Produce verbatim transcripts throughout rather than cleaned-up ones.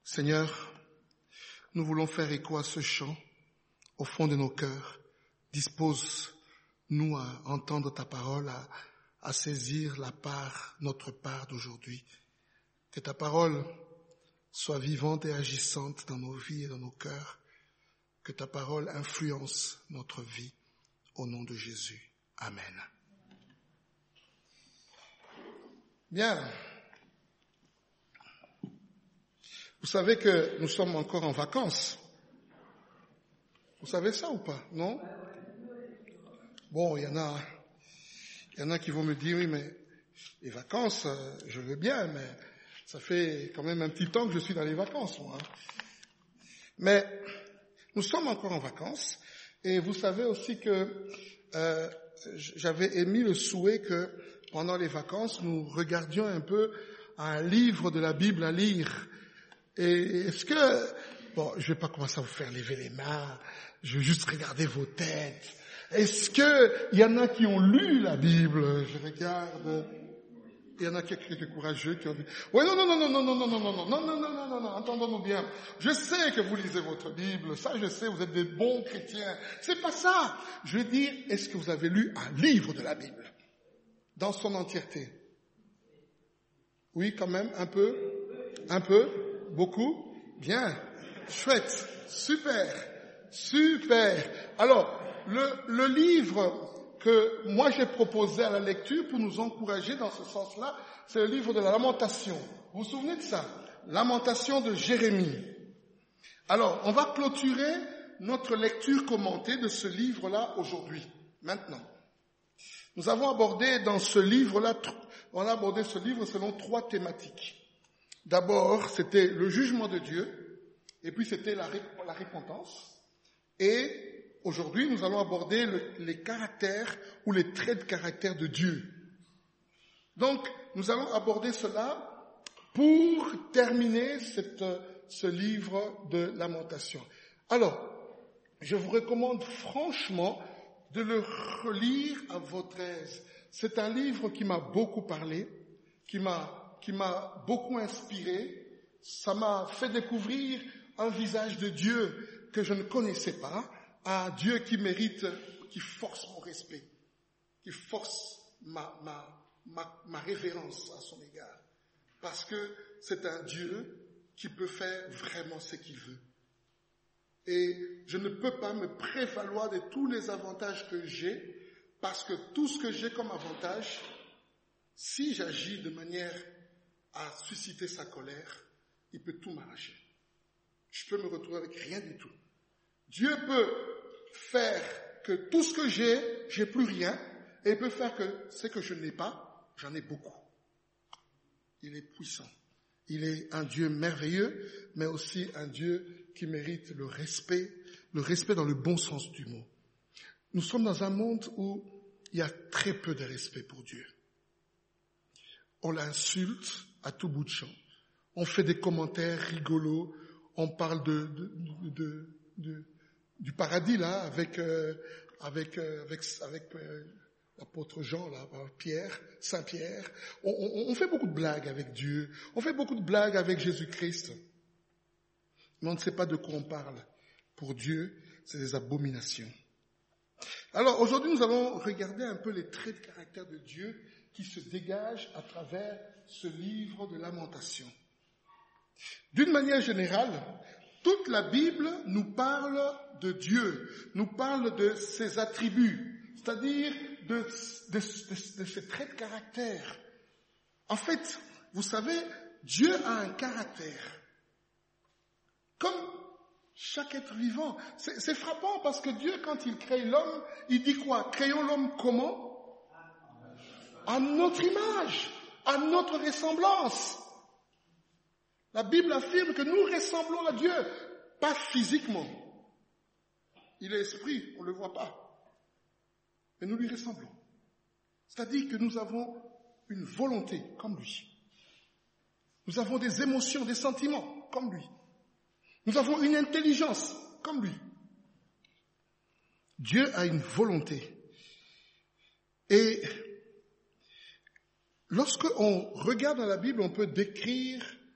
Seigneur, nous voulons faire écho à ce chant au fond de nos cœurs. Dispose-nous à entendre ta parole, à, à saisir la part, notre part d'aujourd'hui. Que ta parole soit vivante et agissante dans nos vies et dans nos cœurs. Que ta parole influence notre vie. Au nom de Jésus. Amen. Bien. Vous savez que nous sommes encore en vacances. Vous savez ça ou pas, non? Bon, il y en a, il y en a qui vont me dire, oui, mais les vacances, je veux bien, mais ça fait quand même un petit temps que je suis dans les vacances, moi. Mais nous sommes encore en vacances, et vous savez aussi que euh, j'avais émis le souhait que pendant les vacances, nous regardions un peu un livre de la Bible à lire. Et est-ce que, bon, je vais pas commencer à vous faire lever les mains, je vais juste regarder vos têtes. Est-ce que il y en a qui ont lu la Bible? Je regarde. Il y en a quelques courageux qui ont dit, ouais, non, non, non, non, non, non, non, non, non, non, non, non, non, non, non, entendons-nous bien. Je sais que vous lisez votre Bible, ça je sais, vous êtes des bons chrétiens. C'est pas ça. Je veux dire, est-ce que vous avez lu un livre de la Bible? Dans son entièreté? Oui, quand même, un peu? Un peu? Beaucoup? Bien. Chouette. Super. Super. Alors, le, le livre que moi j'ai proposé à la lecture pour nous encourager dans ce sens-là, c'est le livre de la Lamentation. Vous vous souvenez de ça? Lamentation de Jérémie. Alors, on va clôturer notre lecture commentée de ce livre-là aujourd'hui, maintenant. Nous avons abordé dans ce livre-là, on a abordé ce livre selon trois thématiques. D'abord, c'était le jugement de Dieu, et puis c'était la, la repentance, et aujourd'hui, nous allons aborder le, les caractères ou les traits de caractère de Dieu. Donc, nous allons aborder cela pour terminer cette, ce livre de Lamentation. Alors, je vous recommande franchement de le relire à votre aise. C'est un livre qui m'a beaucoup parlé, qui m'a qui m'a beaucoup inspiré. Ça m'a fait découvrir un visage de Dieu que je ne connaissais pas, un Dieu qui mérite, qui force mon respect, qui force ma, ma, ma, ma révérence à son égard. Parce que c'est un Dieu qui peut faire vraiment ce qu'il veut. Et je ne peux pas me prévaloir de tous les avantages que j'ai, parce que tout ce que j'ai comme avantage, si j'agis de manière à susciter sa colère, il peut tout m'arracher. Je peux me retrouver avec rien du tout. Dieu peut faire que tout ce que j'ai, j'ai plus rien, et il peut faire que ce que je n'ai pas, j'en ai beaucoup. Il est puissant. Il est un Dieu merveilleux, mais aussi un Dieu qui mérite le respect, le respect dans le bon sens du mot. Nous sommes dans un monde où il y a très peu de respect pour Dieu. On l'insulte à tout bout de champ. On fait des commentaires rigolos. On parle de, de, de, de, de du paradis là avec euh, avec euh, avec avec euh, l'apôtre Jean là, Pierre, Saint Pierre. On, on, on fait beaucoup de blagues avec Dieu. On fait beaucoup de blagues avec Jésus-Christ. Mais on ne sait pas de quoi on parle. Pour Dieu, c'est des abominations. Alors aujourd'hui, nous allons regarder un peu les traits de caractère de Dieu qui se dégagent à travers ce livre de Lamentation. D'une manière générale, toute la Bible nous parle de Dieu, nous parle de ses attributs, c'est-à-dire de, de, de, de ses traits de caractère. En fait, vous savez, Dieu a un caractère. Comme chaque être vivant. C'est, c'est frappant parce que Dieu, quand il crée l'homme, il dit quoi? Créons l'homme comment? À notre image, à notre ressemblance. La Bible affirme que nous ressemblons à Dieu, pas physiquement. Il est esprit, on ne le voit pas. Mais nous lui ressemblons. C'est-à-dire que nous avons une volonté comme lui. Nous avons des émotions, des sentiments comme lui. Nous avons une intelligence comme lui. Dieu a une volonté. Et lorsque on regarde dans la Bible, on peut décrire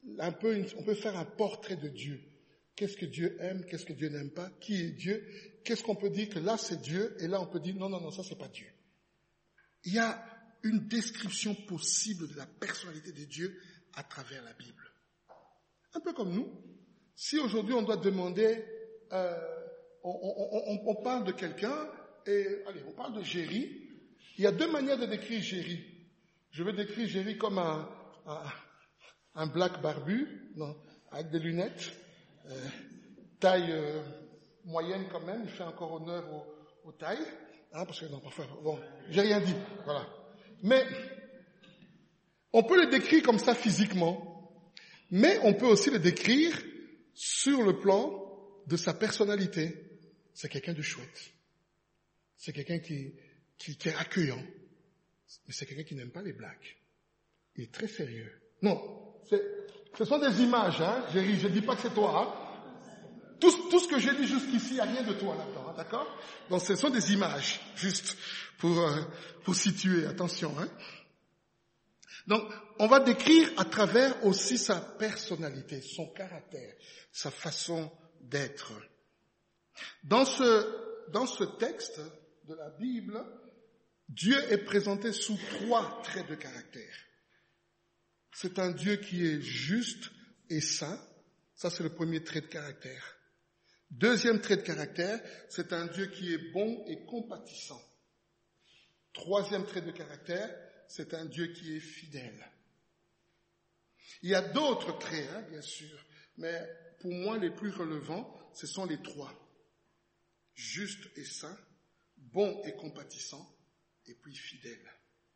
un peu, une, on peut faire un portrait de Dieu. Qu'est-ce que Dieu aime, qu'est-ce que Dieu n'aime pas, qui est Dieu, qu'est-ce qu'on peut dire que là c'est Dieu, et là on peut dire non, non, non, ça c'est pas Dieu. Il y a une description possible de la personnalité de Dieu à travers la Bible. Un peu comme nous. Si aujourd'hui on doit demander, euh, on, on, on, on parle de quelqu'un, et allez, on parle de Géry, il y a deux manières de décrire Géry. Je vais décrire Géry comme un, un, un black barbu, non, avec des lunettes, euh, taille euh, moyenne quand même, il fait encore honneur aux, aux tailles, hein, parce que non, parfois, bon, j'ai rien dit, voilà. Mais on peut le décrire comme ça physiquement, mais on peut aussi le décrire sur le plan de sa personnalité. C'est quelqu'un de chouette. C'est quelqu'un qui, qui, qui est accueillant. Mais c'est quelqu'un qui n'aime pas les blagues. Il est très sérieux. Non, c'est, ce sont des images, hein. Je ne dis pas que c'est toi, hein. Tout, tout ce que j'ai dit jusqu'ici, il n'y a rien de toi là-dedans, hein, d'accord? Donc ce sont des images, juste pour, euh, pour situer, attention, hein. Donc, on va décrire à travers aussi sa personnalité, son caractère, sa façon d'être. Dans ce, dans ce texte de la Bible, Dieu est présenté sous trois traits de caractère. C'est un Dieu qui est juste et saint. Ça, c'est le premier trait de caractère. Deuxième trait de caractère, c'est un Dieu qui est bon et compatissant. Troisième trait de caractère, c'est un Dieu qui est fidèle. Il y a d'autres traits, hein, bien sûr, mais pour moi, les plus relevants, ce sont les trois. Juste et saint, bon et compatissant, et puis fidèle.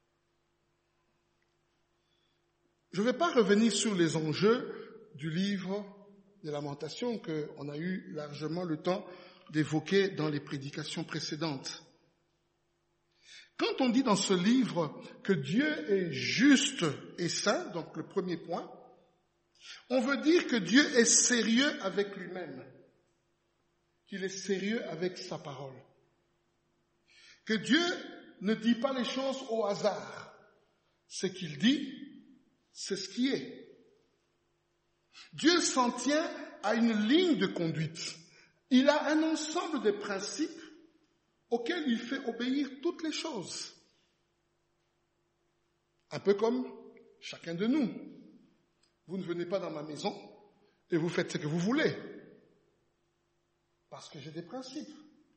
Je ne vais pas revenir sur les enjeux du livre des Lamentations qu'on a eu largement le temps d'évoquer dans les prédications précédentes. Quand on dit dans ce livre que Dieu est juste et saint, donc le premier point, on veut dire que Dieu est sérieux avec lui-même, qu'il est sérieux avec sa parole, que Dieu ne dit pas les choses au hasard. Ce qu'il dit, c'est ce qui est. Dieu s'en tient à une ligne de conduite. Il a un ensemble de principes auxquels il fait obéir toutes les choses. Un peu comme chacun de nous. Vous ne venez pas dans ma maison et vous faites ce que vous voulez. Parce que j'ai des principes.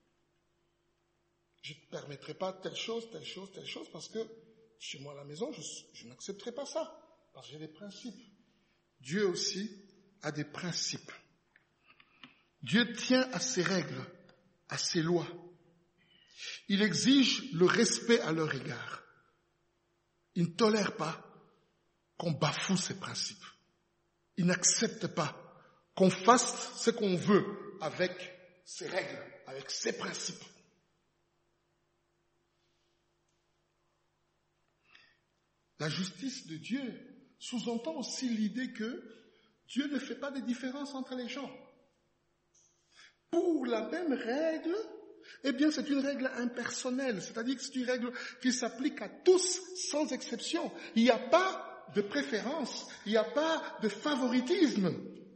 Je ne permettrai pas telle chose, telle chose, telle chose, parce que chez moi à la maison, je, je n'accepterai pas ça. Parce que j'ai des principes. Dieu aussi a des principes. Dieu tient à ses règles, à ses lois. Il exige le respect à leur égard. Il ne tolère pas qu'on bafoue ses principes. Il n'accepte pas qu'on fasse ce qu'on veut avec ses règles, avec ses principes. La justice de Dieu sous-entend aussi l'idée que Dieu ne fait pas de différence entre les gens. Pour la même règle, eh bien c'est une règle impersonnelle, c'est-à-dire que c'est une règle qui s'applique à tous sans exception. Il n'y a pas de préférence, il n'y a pas de favoritisme.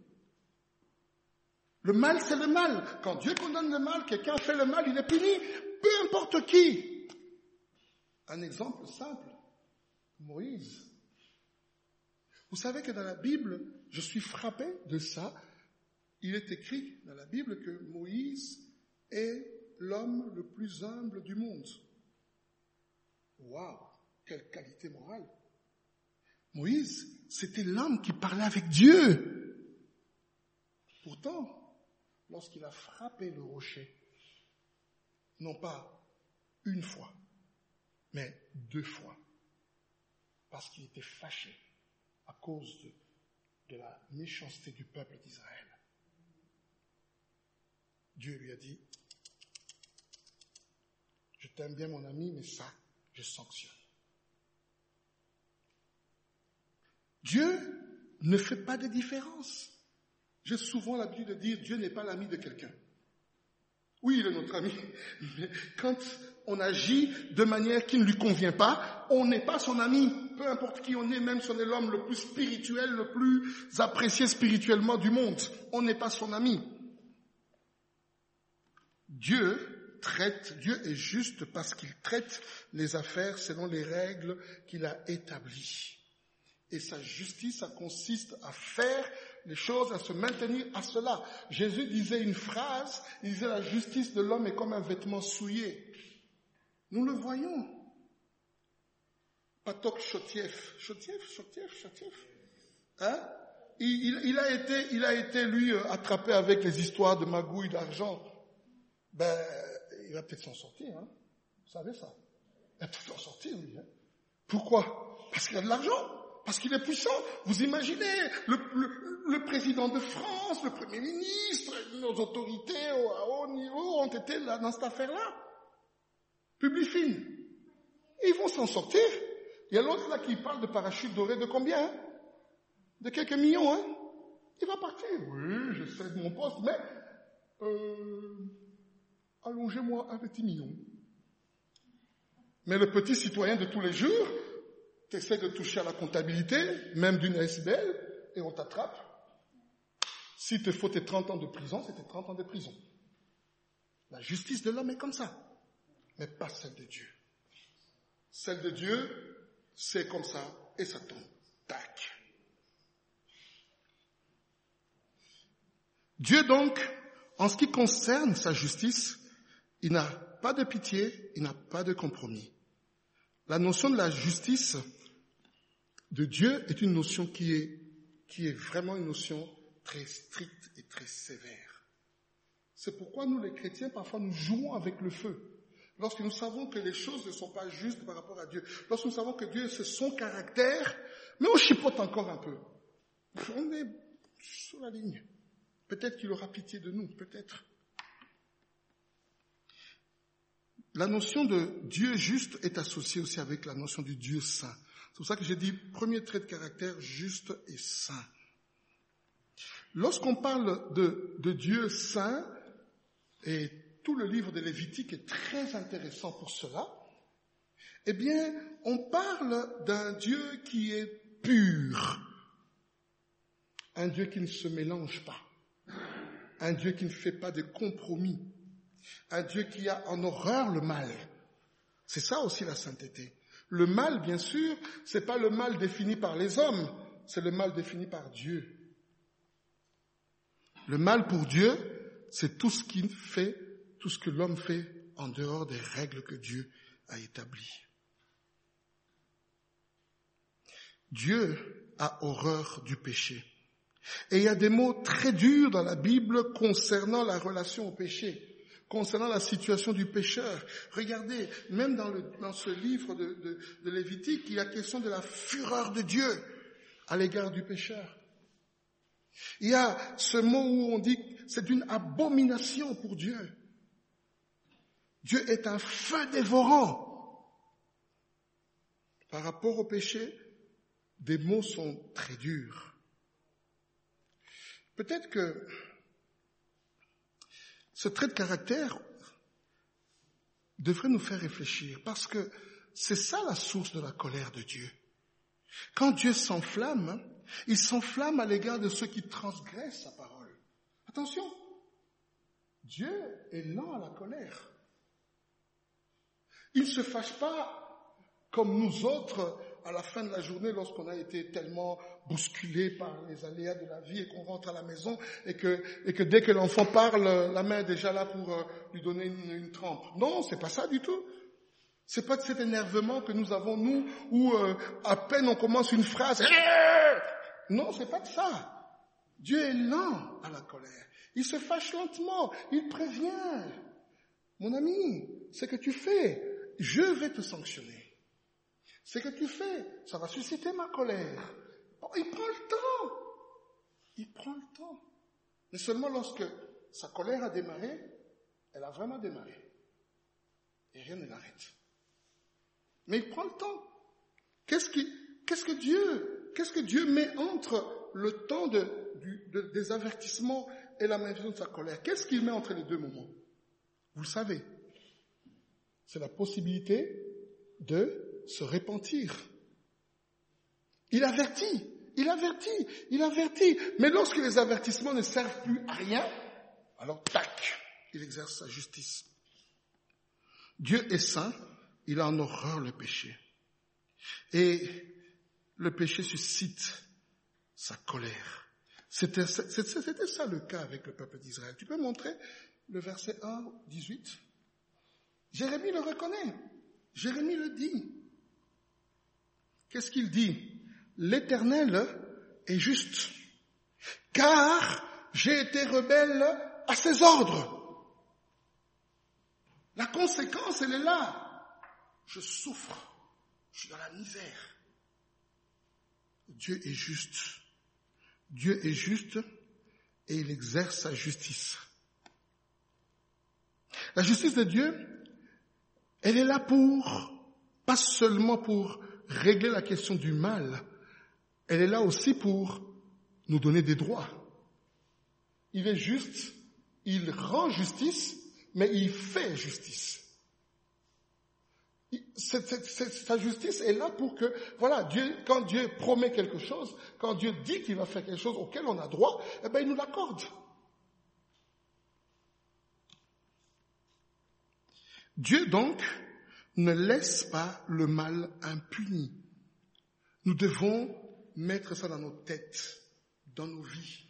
Le mal, c'est le mal. Quand Dieu condamne le mal, quelqu'un fait le mal, il est puni, peu importe qui. Un exemple simple, Moïse. Vous savez que dans la Bible, je suis frappé de ça. Il est écrit dans la Bible que Moïse est l'homme le plus humble du monde. Waouh, quelle qualité morale. Moïse, c'était l'homme qui parlait avec Dieu. Pourtant, lorsqu'il a frappé le rocher, non pas une fois, mais deux fois, parce qu'il était fâché à cause de, de la méchanceté du peuple d'Israël. Dieu lui a dit, je t'aime bien mon ami, mais ça, je sanctionne. Dieu ne fait pas de différence. J'ai souvent l'habitude de dire, Dieu n'est pas l'ami de quelqu'un. Oui, il est notre ami, mais quand on agit de manière qui ne lui convient pas, on n'est pas son ami. peu importe qui on est, même si on est l'homme le plus spirituel, le plus apprécié spirituellement du monde, on n'est pas son ami. Dieu traite, Dieu est juste parce qu'il traite les affaires selon les règles qu'il a établies. Et sa justice, ça consiste à faire les choses, à se maintenir à cela. Jésus disait une phrase, il disait la justice de l'homme est comme un vêtement souillé. Nous le voyons. Patok Chotiev, Chotiev, Chotiev, Chotiev. Hein? Il, il, il a été, il a été, lui, attrapé avec les histoires de magouilles d'argent. Ben, il va peut-être s'en sortir, hein. Vous savez ça? Il va peut-être s'en sortir, lui, hein. Pourquoi? Parce qu'il a de l'argent. Parce qu'il est puissant. Vous imaginez, le, le, le président de France, le premier ministre, nos autorités au, à haut niveau ont été là dans cette affaire-là. Public film. Ils vont s'en sortir. Il y a l'autre là qui parle de parachute doré de combien, hein? De quelques millions, hein? Il va partir. Oui, je sais de mon poste, mais euh, allongez-moi un petit million. Mais le petit citoyen de tous les jours, tu essaies de toucher à la comptabilité, même d'une S B L, et on t'attrape. Si te faut tes trente ans de prison, c'est tes trente ans de prison. La justice de l'homme est comme ça, mais pas celle de Dieu. Celle de Dieu, c'est comme ça, et ça tombe. Tac. Dieu donc, en ce qui concerne sa justice, il n'a pas de pitié, il n'a pas de compromis. La notion de la justice de Dieu est une notion qui est, qui est vraiment une notion très stricte et très sévère. C'est pourquoi nous, les chrétiens, parfois nous jouons avec le feu. Lorsque nous savons que les choses ne sont pas justes par rapport à Dieu, lorsque nous savons que Dieu, c'est son caractère, mais on chipote encore un peu. On est sur la ligne. Peut-être qu'il aura pitié de nous, peut-être. La notion de Dieu juste est associée aussi avec la notion du Dieu saint. C'est pour ça que j'ai dit premier trait de caractère, juste et saint. Lorsqu'on parle de, de Dieu saint, et tout le livre de Lévitique est très intéressant pour cela, eh bien, on parle d'un Dieu qui est pur, un Dieu qui ne se mélange pas, un Dieu qui ne fait pas de compromis, un Dieu qui a en horreur le mal. C'est ça aussi la sainteté. Le mal, bien sûr, c'est pas le mal défini par les hommes, c'est le mal défini par Dieu. Le mal pour Dieu, c'est tout ce qu'il fait, tout ce que l'homme fait en dehors des règles que Dieu a établies. Dieu a horreur du péché. Et il y a des mots très durs dans la Bible concernant la relation au péché, concernant la situation du pécheur. Regardez, même dans, le, dans ce livre de, de, de Lévitique, il y a question de la fureur de Dieu à l'égard du pécheur. Il y a ce mot où on dit que c'est une abomination pour Dieu. Dieu est un feu dévorant. Par rapport au péché, des mots sont très durs. Peut-être que ce trait de caractère devrait nous faire réfléchir, parce que c'est ça la source de la colère de Dieu. Quand Dieu s'enflamme, il s'enflamme à l'égard de ceux qui transgressent sa parole. Attention, Dieu est lent à la colère. Il ne se fâche pas comme nous autres à la fin de la journée lorsqu'on a été tellement bousculé par les aléas de la vie et qu'on rentre à la maison et que, et que dès que l'enfant parle, la main est déjà là pour euh, lui donner une, une trempe. Non, c'est pas ça du tout. C'est pas de cet énervement que nous avons, nous, où euh, à peine on commence une phrase. Non, c'est pas de ça. Dieu est lent à la colère. Il se fâche lentement. Il prévient. Mon ami, ce que tu fais, je vais te sanctionner. Ce que tu fais, ça va susciter ma colère. Oh, il prend le temps. Il prend le temps. Mais seulement lorsque sa colère a démarré, elle a vraiment démarré. Et rien ne l'arrête. Mais il prend le temps. Qu'est-ce qui, qu'est-ce que Dieu, qu'est-ce que Dieu met entre le temps de, du, de, des avertissements et la manifestation de sa colère? Qu'est-ce qu'il met entre les deux moments? Vous le savez. C'est la possibilité de se repentir. Il avertit, il avertit, il avertit. Mais lorsque les avertissements ne servent plus à rien, alors tac, il exerce sa justice. Dieu est saint, il a en horreur le péché. Et le péché suscite sa colère. C'était, c'était ça le cas avec le peuple d'Israël. Tu peux montrer le verset un, dix-huit? Jérémie le reconnaît. Jérémie le dit. Qu'est-ce qu'il dit? L'Éternel est juste, car j'ai été rebelle à ses ordres. La conséquence, elle est là. Je souffre. Je suis dans la misère. Dieu est juste. Dieu est juste et il exerce sa justice. La justice de Dieu, elle est là pour, pas seulement pour régler la question du mal, elle est là aussi pour nous donner des droits. Il est juste, il rend justice, mais il fait justice. Cette, cette, cette, sa justice est là pour que, voilà, Dieu, quand Dieu promet quelque chose, quand Dieu dit qu'il va faire quelque chose auquel on a droit, eh ben, il nous l'accorde. Dieu, donc, ne laisse pas le mal impuni. Nous devons mettre ça dans nos têtes, dans nos vies.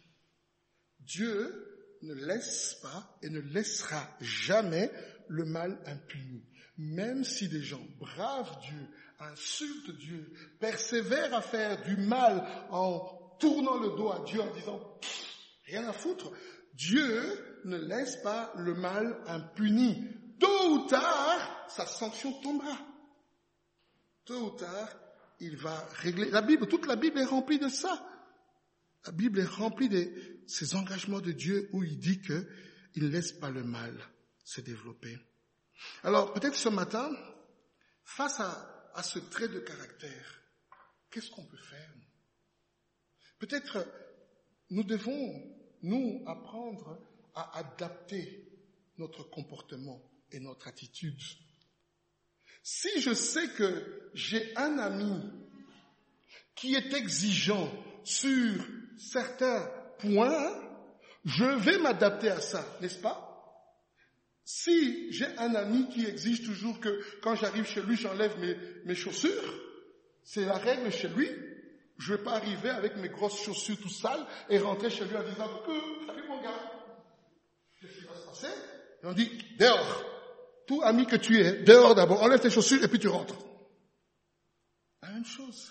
Dieu ne laisse pas et ne laissera jamais le mal impuni. Même si des gens bravent Dieu, insultent Dieu, persévèrent à faire du mal en tournant le dos à Dieu en disant « rien à foutre », Dieu ne laisse pas le mal impuni. Tôt ou tard, sa sanction tombera. Tôt ou tard, il va régler. La Bible, toute la Bible est remplie de ça. La Bible est remplie de ces engagements de Dieu où il dit qu'il ne laisse pas le mal se développer. Alors, peut-être ce matin, face à, à ce trait de caractère, qu'est-ce qu'on peut faire? Peut-être nous devons, nous, apprendre à adapter notre comportement et notre attitude. Si je sais que j'ai un ami qui est exigeant sur certains points, je vais m'adapter à ça, n'est-ce pas? Si j'ai un ami qui exige toujours que quand j'arrive chez lui, j'enlève mes, mes chaussures, c'est la règle chez lui, je ne vais pas arriver avec mes grosses chaussures tout sales et rentrer chez lui en disant que, salut mon gars, qu'est-ce qui va se passer? Et on dit, dehors, tout ami que tu es, dehors d'abord, enlève tes chaussures et puis tu rentres. La même chose.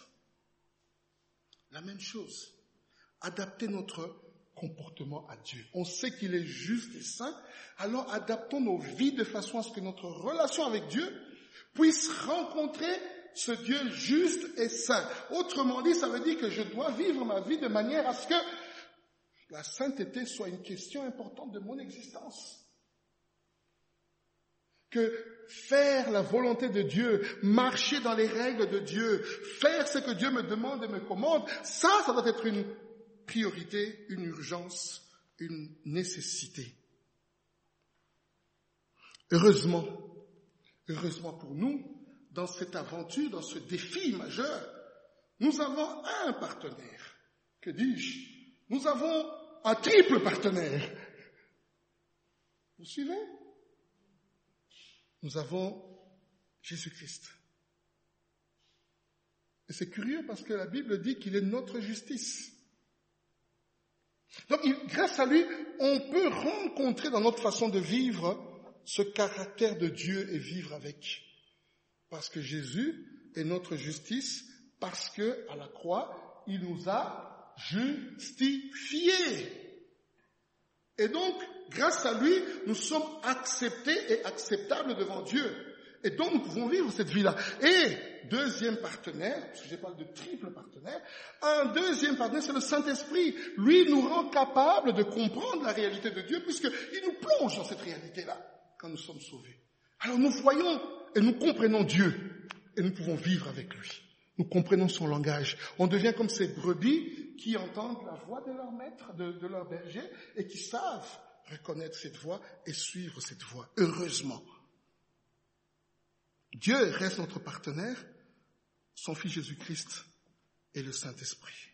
La même chose. Adapter notre comportement à Dieu. On sait qu'il est juste et saint, alors adaptons nos vies de façon à ce que notre relation avec Dieu puisse rencontrer ce Dieu juste et saint. Autrement dit, ça veut dire que je dois vivre ma vie de manière à ce que la sainteté soit une question importante de mon existence. Que faire la volonté de Dieu, marcher dans les règles de Dieu, faire ce que Dieu me demande et me commande, ça, ça doit être une priorité, une urgence, une nécessité. Heureusement, heureusement pour nous, dans cette aventure, dans ce défi majeur, nous avons un partenaire. Que dis-je? Nous avons un triple partenaire. Vous suivez? Nous avons Jésus-Christ. Et c'est curieux parce que la Bible dit qu'il est notre justice. Donc, grâce à lui, on peut rencontrer dans notre façon de vivre ce caractère de Dieu et vivre avec. Parce que Jésus est notre justice, parce que à la croix, il nous a justifiés. Et donc, grâce à lui, nous sommes acceptés et acceptables devant Dieu. Et donc, nous pouvons vivre cette vie-là. Et, deuxième partenaire, parce que je parle de triple partenaire, un deuxième partenaire, c'est le Saint-Esprit. Lui nous rend capables de comprendre la réalité de Dieu, puisqu'il nous plonge dans cette réalité-là, quand nous sommes sauvés. Alors, nous voyons et nous comprenons Dieu, et nous pouvons vivre avec lui. Nous comprenons son langage. On devient comme ces brebis qui entendent la voix de leur maître, de, de leur berger, et qui savent reconnaître cette voix et suivre cette voix. Heureusement. Dieu reste notre partenaire, son Fils Jésus-Christ et le Saint-Esprit.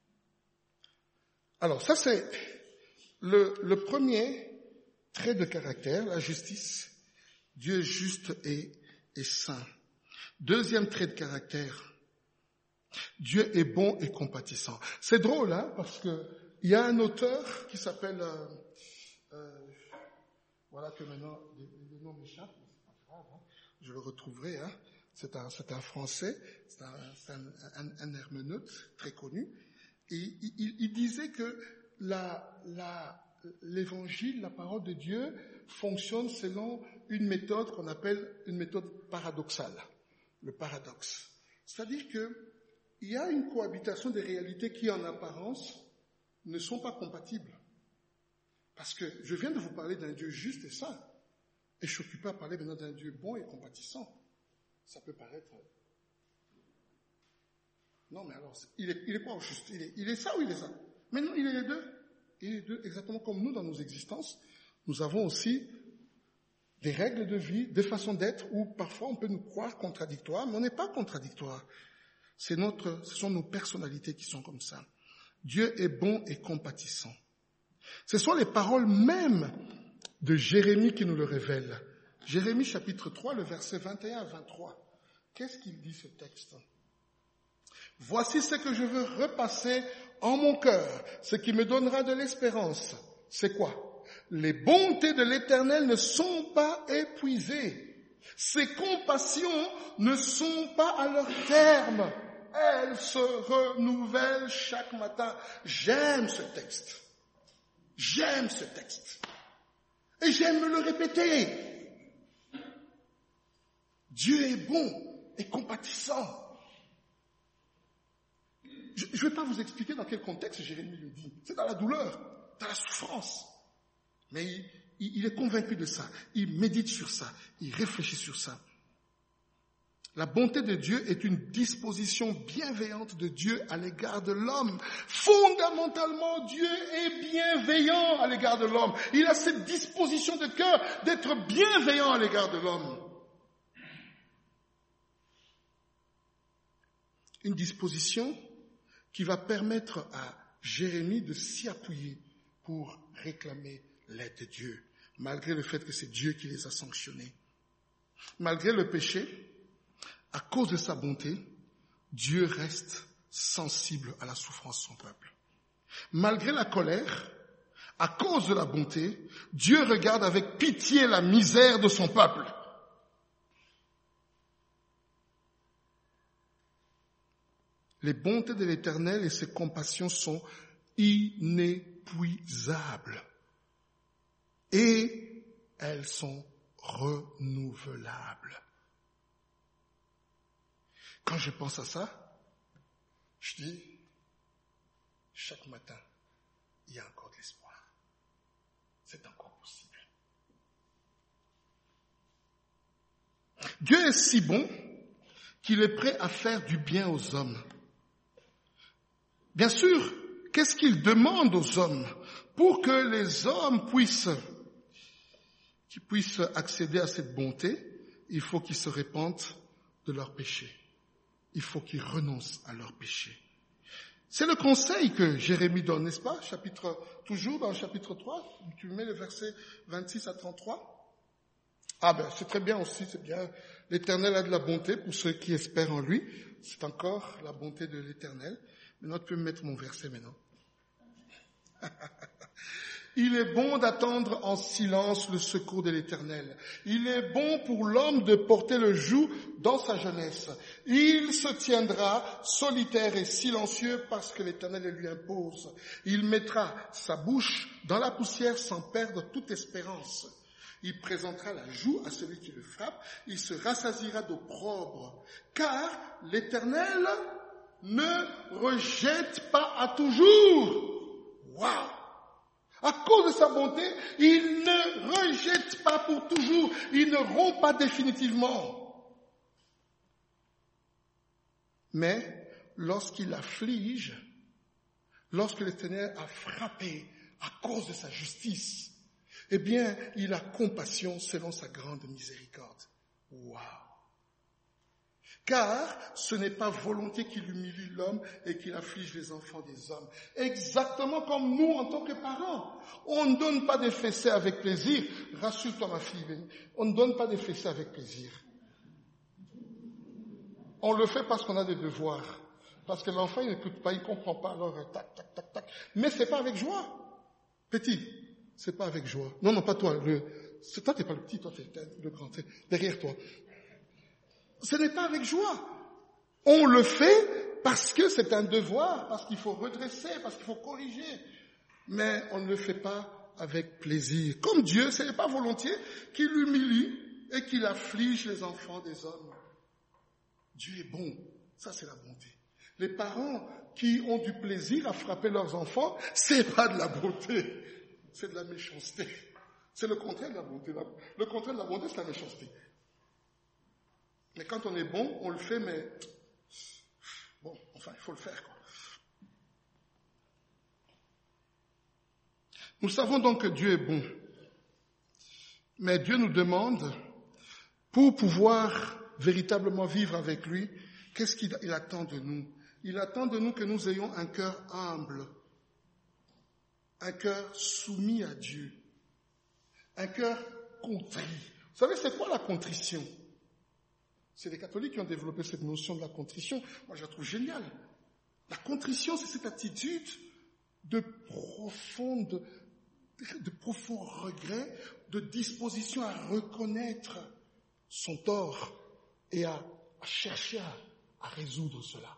Alors ça c'est le, le premier trait de caractère, la justice. Dieu est juste et, et saint. Deuxième trait de caractère, Dieu est bon et compatissant. C'est drôle, hein, parce que il y a un auteur qui s'appelle, euh, euh, voilà que maintenant le, le nom m'échappe, mais c'est pas grave, hein, je le retrouverai. Hein. C'est un, c'est un Français, c'est un, c'est un, un, un herméneute très connu. Et il, il, il disait que la, la, l'évangile, la parole de Dieu, fonctionne selon une méthode qu'on appelle une méthode paradoxale, le paradoxe. C'est-à-dire que il y a une cohabitation des réalités qui, en apparence, ne sont pas compatibles. Parce que je viens de vous parler d'un Dieu juste et saint, et je suis occupé à parler maintenant d'un Dieu bon et compatissant. Ça peut paraître... Non, mais alors, il est, il est pas juste, il est, il est ça ou il est ça? Mais non, il est les deux. Il est les deux, exactement comme nous dans nos existences. Nous avons aussi des règles de vie, des façons d'être, où parfois on peut nous croire contradictoires, mais on n'est pas contradictoires. C'est notre, ce sont nos personnalités qui sont comme ça. Dieu est bon et compatissant. Ce sont les paroles mêmes de Jérémie qui nous le révèlent. Jérémie chapitre trois, le verset vingt et un à vingt-trois. Qu'est-ce qu'il dit ce texte? Voici ce que je veux repasser en mon cœur, ce qui me donnera de l'espérance. C'est quoi? Les bontés de l'Éternel ne sont pas épuisées. Ses compassions ne sont pas à leur terme. Elles se renouvellent chaque matin. J'aime ce texte. J'aime ce texte. Et j'aime me le répéter. Dieu est bon et compatissant. Je ne vais pas vous expliquer dans quel contexte Jérémie le dit. C'est dans la douleur, dans la souffrance. Mais il, il, il est convaincu de ça. Il médite sur ça. Il réfléchit sur ça. La bonté de Dieu est une disposition bienveillante de Dieu à l'égard de l'homme. Fondamentalement, Dieu est bienveillant à l'égard de l'homme. Il a cette disposition de cœur d'être bienveillant à l'égard de l'homme. Une disposition qui va permettre à Jérémie de s'y appuyer pour réclamer l'aide de Dieu, malgré le fait que c'est Dieu qui les a sanctionnés. Malgré le péché, à cause de sa bonté, Dieu reste sensible à la souffrance de son peuple. Malgré la colère, à cause de la bonté, Dieu regarde avec pitié la misère de son peuple. Les bontés de l'Éternel et ses compassions sont inépuisables. Et elles sont renouvelables. Quand je pense à ça, je dis, chaque matin, il y a encore de l'espoir. C'est encore possible. Dieu est si bon qu'il est prêt à faire du bien aux hommes. Bien sûr, qu'est-ce qu'il demande aux hommes pour que les hommes puissent, qu'ils puissent accéder à cette bonté? Il faut qu'ils se repentent de leurs péchés. Il faut qu'ils renoncent à leurs péchés. C'est le conseil que Jérémie donne, n'est-ce pas? Chapitre, toujours dans le chapitre trois, tu mets le verset vingt-six à trente-trois. Ah ben, c'est très bien aussi, c'est bien. L'Éternel a de la bonté pour ceux qui espèrent en lui. C'est encore la bonté de l'Éternel. Maintenant, tu peux me mettre mon verset maintenant. Il est bon d'attendre en silence le secours de l'Éternel. Il est bon pour l'homme de porter le joug dans sa jeunesse. Il se tiendra solitaire et silencieux parce que l'Éternel le lui impose. Il mettra sa bouche dans la poussière sans perdre toute espérance. Il présentera la joue à celui qui le frappe. Il se rassasiera d'opprobre. Car l'Éternel ne rejette pas à toujours. Waouh! À cause de sa bonté, il ne rejette pas pour toujours. Il ne rompt pas définitivement. Mais lorsqu'il afflige, lorsque l'Éternel a frappé à cause de sa justice, eh bien, il a compassion selon sa grande miséricorde. Waouh! Car ce n'est pas volonté qu'il humilie l'homme et qu'il afflige les enfants des hommes. Exactement comme nous en tant que parents. On ne donne pas des fessées avec plaisir. Rassure-toi ma fille, on ne donne pas des fessées avec plaisir. On le fait parce qu'on a des devoirs. Parce que l'enfant, il n'écoute pas, il ne comprend pas, alors tac, tac, tac, tac. Mais c'est pas avec joie. Petit, c'est pas avec joie. Non, non, pas toi. Le, toi, t'es pas le petit, toi, t'es, t'es le grand, t'es derrière toi. Ce n'est pas avec joie. On le fait parce que c'est un devoir, parce qu'il faut redresser, parce qu'il faut corriger. Mais on ne le fait pas avec plaisir. Comme Dieu, ce n'est pas volontiers qu'il humilie et qu'il afflige les enfants des hommes. Dieu est bon. Ça, c'est la bonté. Les parents qui ont du plaisir à frapper leurs enfants, c'est pas de la bonté, c'est de la méchanceté. C'est le contraire de la bonté. Le contraire de la bonté, c'est la méchanceté. Mais quand on est bon, on le fait, mais bon, enfin, il faut le faire, quoi. Nous savons donc que Dieu est bon. Mais Dieu nous demande, pour pouvoir véritablement vivre avec lui, qu'est-ce qu'il il attend de nous? Il attend de nous que nous ayons un cœur humble, un cœur soumis à Dieu, un cœur contrit. Vous savez, c'est quoi la contrition? C'est les catholiques qui ont développé cette notion de la contrition. Moi, je la trouve géniale. La contrition, c'est cette attitude de profonde, de profond regret, de disposition à reconnaître son tort et à, à chercher à, à résoudre cela.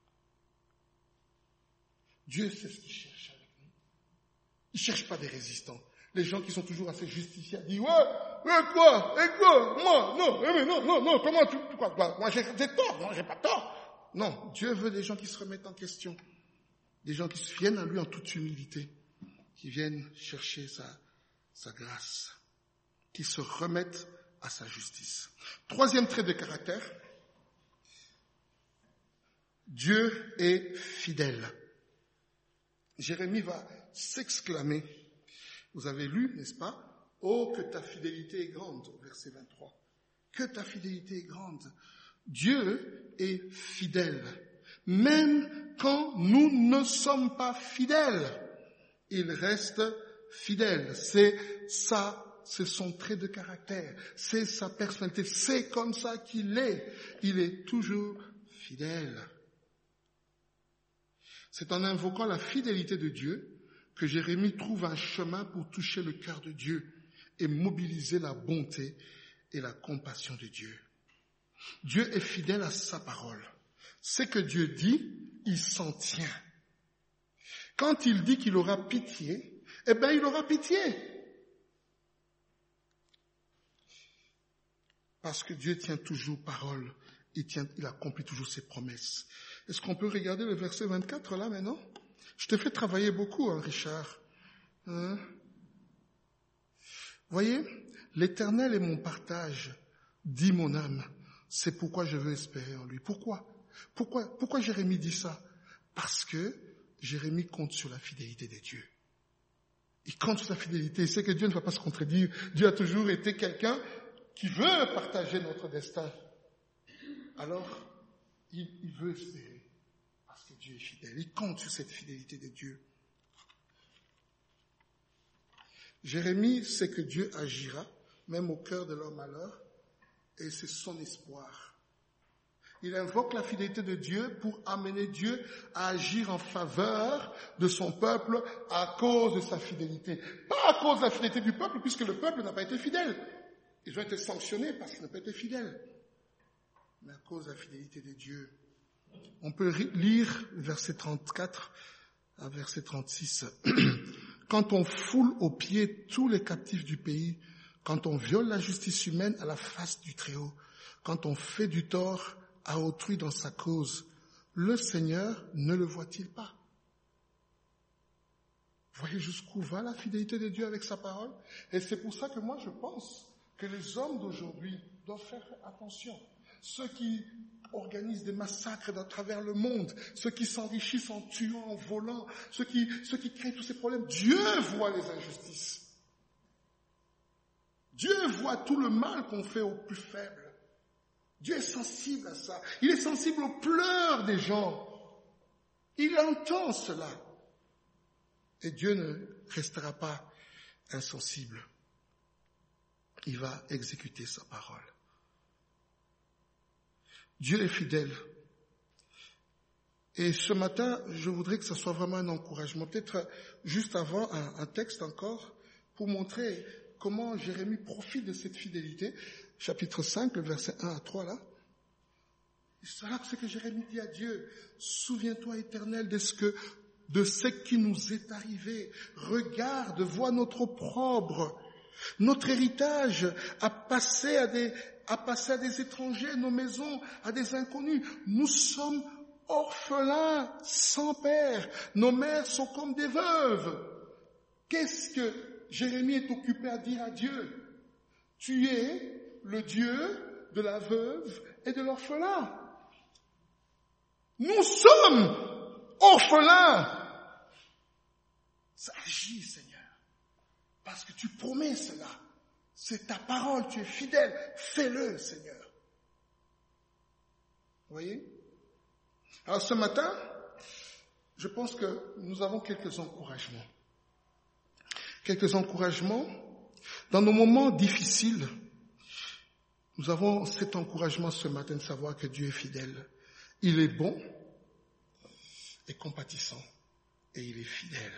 Dieu sait ce qu'il cherche avec nous. Il ne cherche pas des résistants. Les gens qui sont toujours assez justifiés disent « Ouais, mais quoi? Et quoi? Moi, non, mais non, non, non, comment tu... Quoi, quoi, moi, j'ai, j'ai tort, non, j'ai pas tort. » Non, Dieu veut des gens qui se remettent en question. Des gens qui viennent à lui en toute humilité. Qui viennent chercher sa, sa grâce. Qui se remettent à sa justice. Troisième trait de caractère. Dieu est fidèle. Jérémie va s'exclamer. Vous avez lu, n'est-ce pas? Oh, que ta fidélité est grande, au verset vingt-trois. Que ta fidélité est grande. Dieu est fidèle. Même quand nous ne sommes pas fidèles, il reste fidèle. C'est ça, c'est son trait de caractère. C'est sa personnalité. C'est comme ça qu'il est. Il est toujours fidèle. C'est en invoquant la fidélité de Dieu que Jérémie trouve un chemin pour toucher le cœur de Dieu et mobiliser la bonté et la compassion de Dieu. Dieu est fidèle à sa parole. Ce que Dieu dit, il s'en tient. Quand il dit qu'il aura pitié, eh bien il aura pitié. Parce que Dieu tient toujours parole, il, tient, il accomplit toujours ses promesses. Est-ce qu'on peut regarder le verset vingt-quatre là maintenant? Je te fais travailler beaucoup, hein, Richard. Hein? Voyez, l'Éternel est mon partage, dit mon âme. C'est pourquoi je veux espérer en lui. Pourquoi? Pourquoi, pourquoi Jérémie dit ça? Parce que Jérémie compte sur la fidélité de Dieu. Il compte sur sa fidélité. Il sait que Dieu ne va pas se contredire. Dieu a toujours été quelqu'un qui veut partager notre destin. Alors, il, il veut espérer. Parce que Dieu est fidèle. Il compte sur cette fidélité de Dieu. Jérémie sait que Dieu agira, même au cœur de leur malheur, et c'est son espoir. Il invoque la fidélité de Dieu pour amener Dieu à agir en faveur de son peuple à cause de sa fidélité. Pas à cause de la fidélité du peuple, puisque le peuple n'a pas été fidèle. Ils ont été sanctionnés parce qu'ils n'ont pas été fidèles. Mais à cause de la fidélité de Dieu. On peut lire verset trente-quatre à verset trente-six. Quand on foule aux pieds tous les captifs du pays, quand on viole la justice humaine à la face du Très-Haut, quand on fait du tort à autrui dans sa cause, le Seigneur ne le voit-il pas? Voyez jusqu'où va la fidélité de Dieu avec sa parole? Et c'est pour ça que moi je pense que les hommes d'aujourd'hui doivent faire attention. Ceux qui organisent des massacres à travers le monde, ceux qui s'enrichissent en tuant, en volant, ceux qui, ceux qui créent tous ces problèmes, Dieu voit les injustices. Dieu voit tout le mal qu'on fait aux plus faibles. Dieu est sensible à ça. Il est sensible aux pleurs des gens. Il entend cela. Et Dieu ne restera pas insensible. Il va exécuter sa parole. Dieu est fidèle. Et ce matin, je voudrais que ce soit vraiment un encouragement. Peut-être juste avant, un, un texte encore, pour montrer comment Jérémie profite de cette fidélité. Chapitre cinq, le verset un à trois, là. C'est là ce que Jérémie dit à Dieu. Souviens-toi, Éternel, de ce que, de ce qui nous est arrivé. Regarde, vois notre opprobre. Notre héritage a passé à des, a passé à des étrangers, nos maisons à des inconnus. Nous sommes orphelins, sans père. Nos mères sont comme des veuves. Qu'est-ce que Jérémie est occupé à dire à Dieu? Tu es le Dieu de la veuve et de l'orphelin. Nous sommes orphelins. Ça agit, Seigneur. Parce que tu promets cela. C'est ta parole, tu es fidèle. Fais-le, Seigneur. Vous voyez? Alors ce matin, je pense que nous avons quelques encouragements. Quelques encouragements. Dans nos moments difficiles, nous avons cet encouragement ce matin de savoir que Dieu est fidèle. Il est bon et compatissant. Et il est fidèle.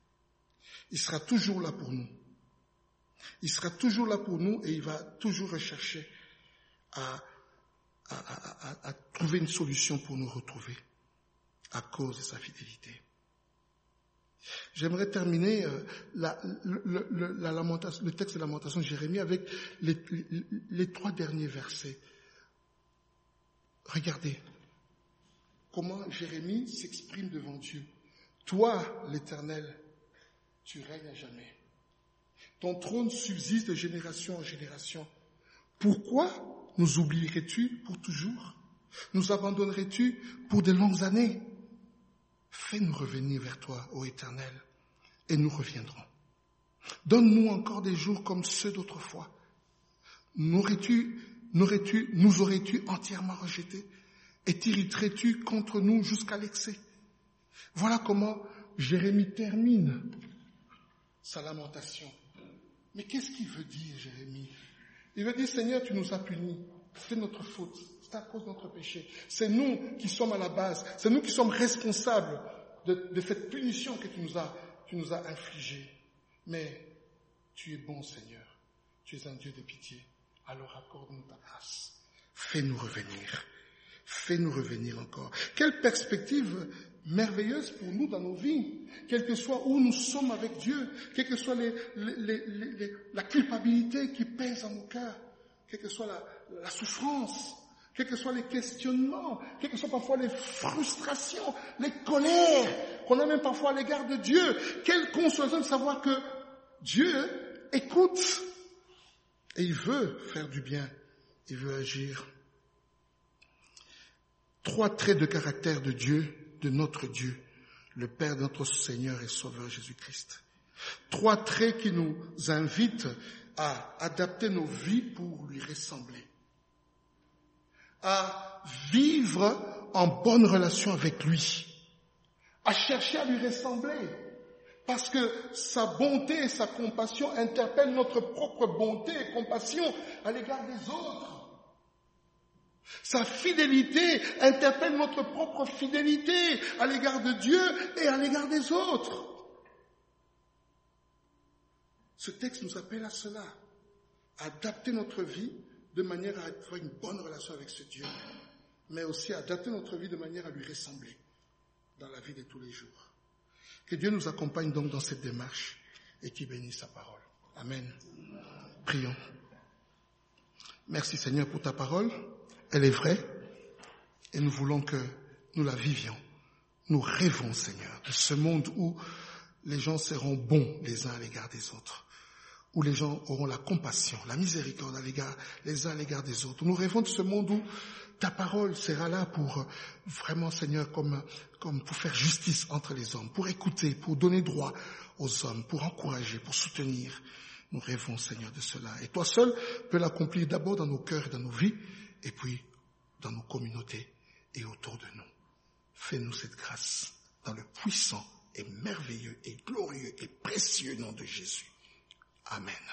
Il sera toujours là pour nous. Il sera toujours là pour nous et il va toujours rechercher à, à, à, à, à trouver une solution pour nous retrouver à cause de sa fidélité. J'aimerais terminer euh, la, le, le, la lamentation, le texte de lamentation de Jérémie avec les, les, les trois derniers versets. Regardez comment Jérémie s'exprime devant Dieu. Toi, l'Éternel, tu règnes à jamais. Ton trône subsiste de génération en génération. Pourquoi nous oublierais-tu pour toujours? Nous abandonnerais-tu pour de longues années? Fais-nous revenir vers toi, ô Éternel, et nous reviendrons. Donne-nous encore des jours comme ceux d'autrefois. N'aurais-tu, n'aurais-tu, nous aurais-tu entièrement rejetés? Et t'irriterais-tu contre nous jusqu'à l'excès? Voilà comment Jérémie termine sa lamentation. Mais qu'est-ce qu'il veut dire, Jérémie? Il veut dire, Seigneur, tu nous as punis. C'est notre faute. C'est à cause de notre péché. C'est nous qui sommes à la base. C'est nous qui sommes responsables de, de cette punition que tu nous as, tu nous as infligée. Mais tu es bon, Seigneur. Tu es un Dieu de pitié. Alors accorde-nous ta grâce. Fais-nous revenir. Fais-nous revenir encore. Quelle perspective merveilleuse pour nous dans nos vies, quel que soit où nous sommes avec Dieu, quelle que soit les, les, les, les, la culpabilité qui pèse dans nos cœurs, quelle que soit la, la souffrance, quels que soient les questionnements, quelles que soient parfois les frustrations, les colères qu'on a même parfois à l'égard de Dieu. Quelle consolation de savoir que Dieu écoute et il veut faire du bien, il veut agir. Trois traits de caractère de Dieu, de notre Dieu, le Père de notre Seigneur et Sauveur Jésus-Christ. Trois traits qui nous invitent à adapter nos vies pour lui ressembler, à vivre en bonne relation avec lui, à chercher à lui ressembler, parce que sa bonté et sa compassion interpellent notre propre bonté et compassion à l'égard des autres. Sa fidélité interpelle notre propre fidélité à l'égard de Dieu et à l'égard des autres. Ce texte nous appelle à cela, à adapter notre vie de manière à avoir une bonne relation avec ce Dieu, mais aussi à adapter notre vie de manière à lui ressembler dans la vie de tous les jours. Que Dieu nous accompagne donc dans cette démarche et qu'il bénisse sa parole. Amen. Prions. Merci Seigneur pour ta parole. Elle est vraie et nous voulons que nous la vivions. Nous rêvons, Seigneur, de ce monde où les gens seront bons les uns à l'égard des autres, où les gens auront la compassion, la miséricorde à l'égard, les uns à l'égard des autres. Nous rêvons de ce monde où ta parole sera là pour vraiment, Seigneur, comme, comme pour faire justice entre les hommes, pour écouter, pour donner droit aux hommes, pour encourager, pour soutenir. Nous rêvons, Seigneur, de cela. Et toi seul peux l'accomplir d'abord dans nos cœurs et dans nos vies, et puis dans nos communautés et autour de nous. Fais-nous cette grâce dans le puissant et merveilleux et glorieux et précieux nom de Jésus. Amen.